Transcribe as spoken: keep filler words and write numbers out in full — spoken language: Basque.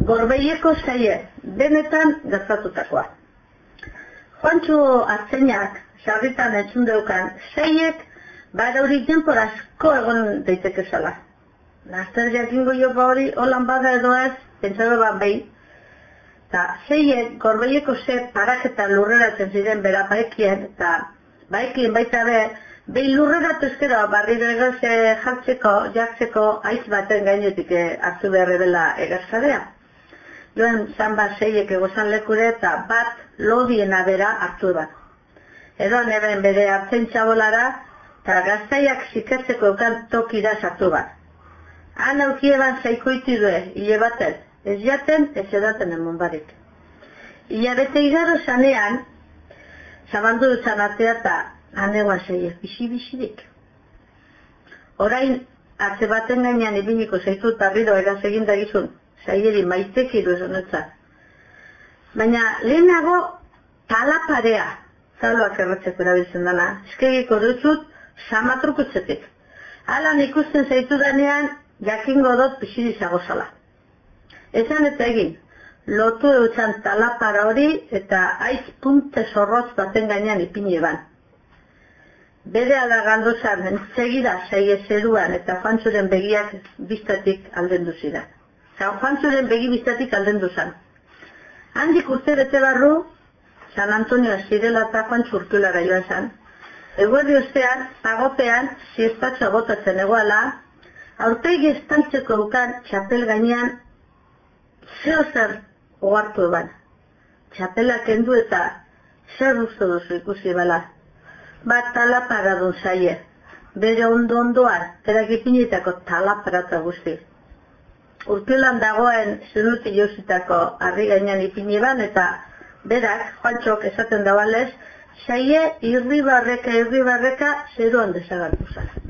Gorbeieko saie, benetan gertatutakoa. Juantxo Artzainak, sarritan entzun deukan, saiek badauri denpor asko egon daiteke zala. Laster jakingo jopa hori, holan bada edo ez, pentsabe bat behin. Eta saiek Gorbeieko ze paraketa lurreratzen ziren bera baekien, eta baekien baita be, behin lurreratu ezkero barriro egaz jartzeko, jartzeko, aiz baten gainetik hartu beharre dela egazkadea. Joan zan bat seiek egozan lekure eta bat lodiena bera hartu bat. Edoan eben bere hartzen txabolara eta gaztaiak zikatzeko eukan tokira sartu bat. Han aukieban zaikoiti due, hile baten, ez jaten, ez edaten emon barik. Ila bete igaro zanean, zabandu dutzen atea eta haneguan seiek, bisi-bisirik. Orain, atze baten gainean ibiniko zaitu tarriro egaz egin dagizun, saieri maitekiru ez honetzat. Baina lehenago talaparea, zaloak erratzeko erabiltzen dana, eskegiko dutxut samatrukutzetik. Alan ikusten zaitu danean, jakingo dut pixirizago zala. Esan eta egin, lotu eutzan talapara hori eta aiz punte zorrotz baten gainean ipini eban. Bere ala galduzan, entzegida saie zeruan eta Juantxoren begiak biztatik aldendu zidan. San Juantxoren begi biztatik aldendu zan. Handik urte bete barru, San Antonio zirela eta Juantxo Urtulara joan zan. Eguerdi ostean, agopean, ziestatxoa botatzen egoala, aurtegi estantzeko eukan txapel gainean, zeo zer ohartu eban. Txapela kendu eta zer uste duzu ikusi bala. Bat talapara dun zaie, bere ondo ondoan, erakipinetako talaparata guzti. Urpiolan dagoen zenuti jauzitako harri gainean ipini ban eta berak, Juantxok esaten dabalez, zaie irribarreka irribarreka zeruan desagartu zan.